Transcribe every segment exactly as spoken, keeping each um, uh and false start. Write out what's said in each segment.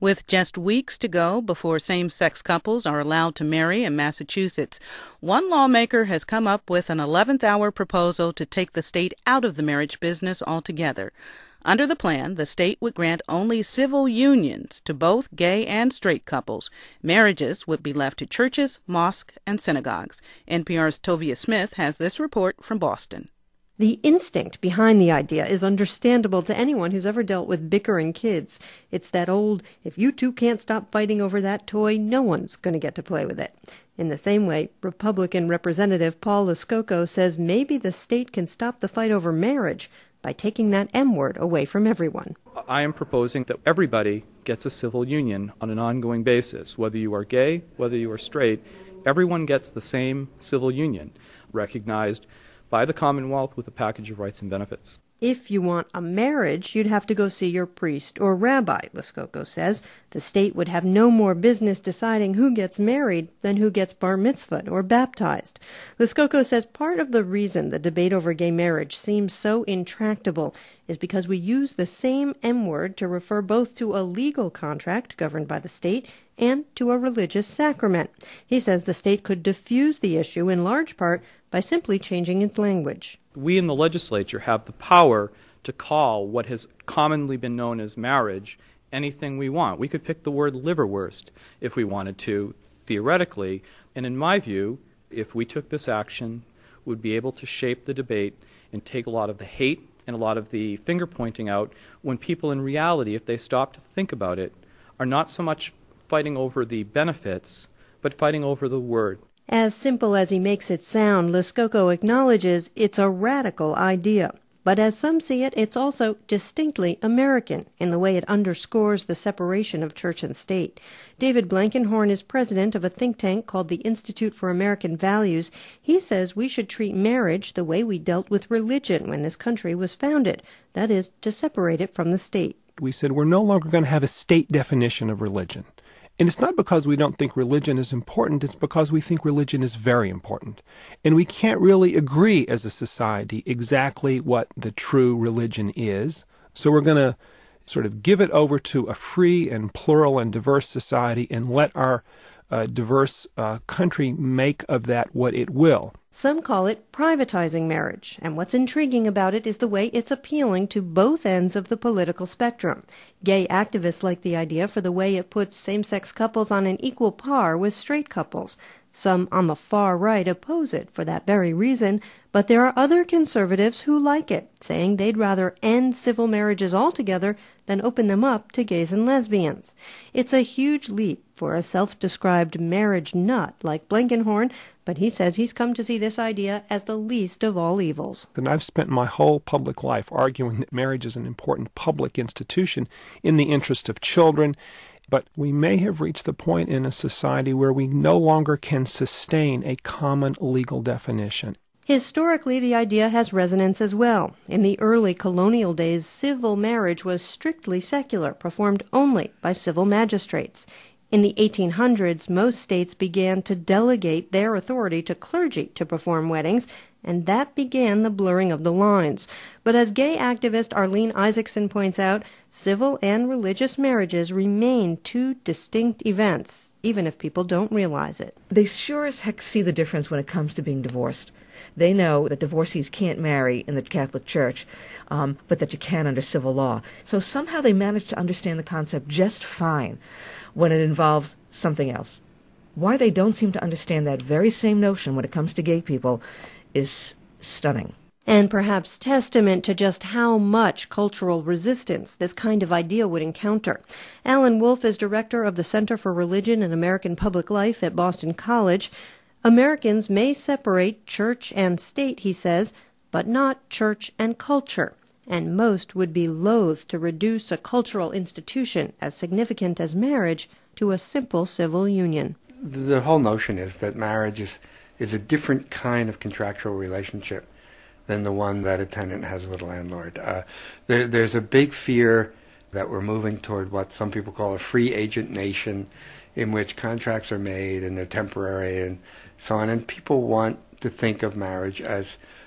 With just weeks to go before same-sex couples are allowed to marry in Massachusetts, one lawmaker has come up with an eleventh hour proposal to take the state out of the marriage business altogether. Under the plan, the state would grant only civil unions to both gay and straight couples. Marriages would be left to churches, mosques, and synagogues. N P R's Tovia Smith has this report from Boston. The instinct behind the idea is understandable to anyone who's ever dealt with bickering kids. It's that old, if you two can't stop fighting over that toy, no one's going to get to play with it. In the same way, Republican Representative Paul Lascocco says maybe the state can stop the fight over marriage by taking that M word away from everyone. I am proposing that everybody gets a civil union on an ongoing basis. Whether you are gay, whether you are straight, everyone gets the same civil union, recognized by the Commonwealth with a package of rights and benefits. If you want a marriage, you'd have to go see your priest or rabbi, Lascocco says. The state would have no more business deciding who gets married than who gets bar mitzvahed or baptized. Lascocco says part of the reason the debate over gay marriage seems so intractable is because we use the same M word to refer both to a legal contract governed by the state and to a religious sacrament. He says the state could diffuse the issue in large part by simply changing its language. We in the legislature have the power to call what has commonly been known as marriage anything we want. We could pick the word liverwurst if we wanted to, theoretically. And in my view, if we took this action, we'd be able to shape the debate and take a lot of the hate and a lot of the finger-pointing out when people in reality, if they stop to think about it, are not so much fighting over the benefits, but fighting over the word. As simple as he makes it sound, Lascocco acknowledges it's a radical idea. But as some see it, it's also distinctly American in the way it underscores the separation of church and state. David Blankenhorn is president of a think tank called the Institute for American Values. He says we should treat marriage the way we dealt with religion when this country was founded. That is, to separate it from the state. We said we're no longer going to have a state definition of religion. And it's not because we don't think religion is important, it's because we think religion is very important. And we can't really agree as a society exactly what the true religion is. So we're going to sort of give it over to a free and plural and diverse society and let our uh, diverse uh, country make of that what it will. Some call it privatizing marriage, and what's intriguing about it is the way it's appealing to both ends of the political spectrum. Gay activists like the idea for the way it puts same-sex couples on an equal par with straight couples. Some on the far right oppose it for that very reason, but there are other conservatives who like it, saying they'd rather end civil marriages altogether than open them up to gays and lesbians. It's a huge leap for a self-described marriage nut like Blankenhorn, but he says he's come to see this idea as the least of all evils. And I've spent my whole public life arguing that marriage is an important public institution in the interest of children. But we may have reached the point in a society where we no longer can sustain a common legal definition. Historically, the idea has resonance as well. In the early colonial days, civil marriage was strictly secular, performed only by civil magistrates. In the eighteen hundreds, most states began to delegate their authority to clergy to perform weddings, and that began the blurring of the lines. But as gay activist Arlene Isaacson points out, civil and religious marriages remain two distinct events, even if people don't realize it. They sure as heck see the difference when it comes to being divorced. They know that divorcees can't marry in the Catholic Church, um, but that you can under civil law. So somehow they manage to understand the concept just fine when it involves something else. Why they don't seem to understand that very same notion when it comes to gay people is stunning. And perhaps testament to just how much cultural resistance this kind of idea would encounter. Alan Wolf is director of the Center for Religion and American Public Life at Boston College. Americans may separate church and state, he says, but not church and culture. And most would be loath to reduce a cultural institution as significant as marriage to a simple civil union. The whole notion is that marriage is, is a different kind of contractual relationship than the one that a tenant has with a landlord. Uh, there, there's a big fear that we're moving toward what some people call a free agent nation, in which contracts are made and they're temporary and so on. And people want to think of marriage as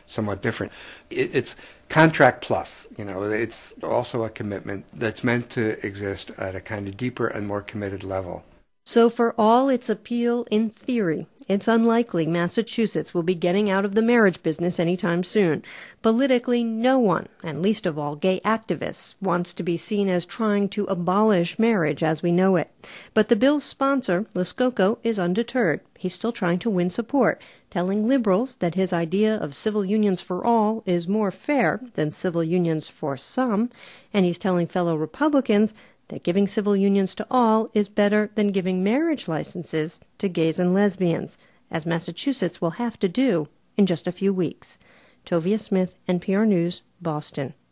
somewhat different. It, it's contract plus, you know, it's also a commitment that's meant to exist at a kind of deeper and more committed level. So for all its appeal in theory, it's unlikely Massachusetts will be getting out of the marriage business anytime soon. Politically, no one, and least of all gay activists, wants to be seen as trying to abolish marriage as we know it. But the bill's sponsor, Luskoko, is undeterred. He's still trying to win support, telling liberals that his idea of civil unions for all is more fair than civil unions for some, and he's telling fellow Republicans that giving civil unions to all is better than giving marriage licenses to gays and lesbians, as Massachusetts will have to do in just a few weeks. Tovia Smith, N P R News, Boston.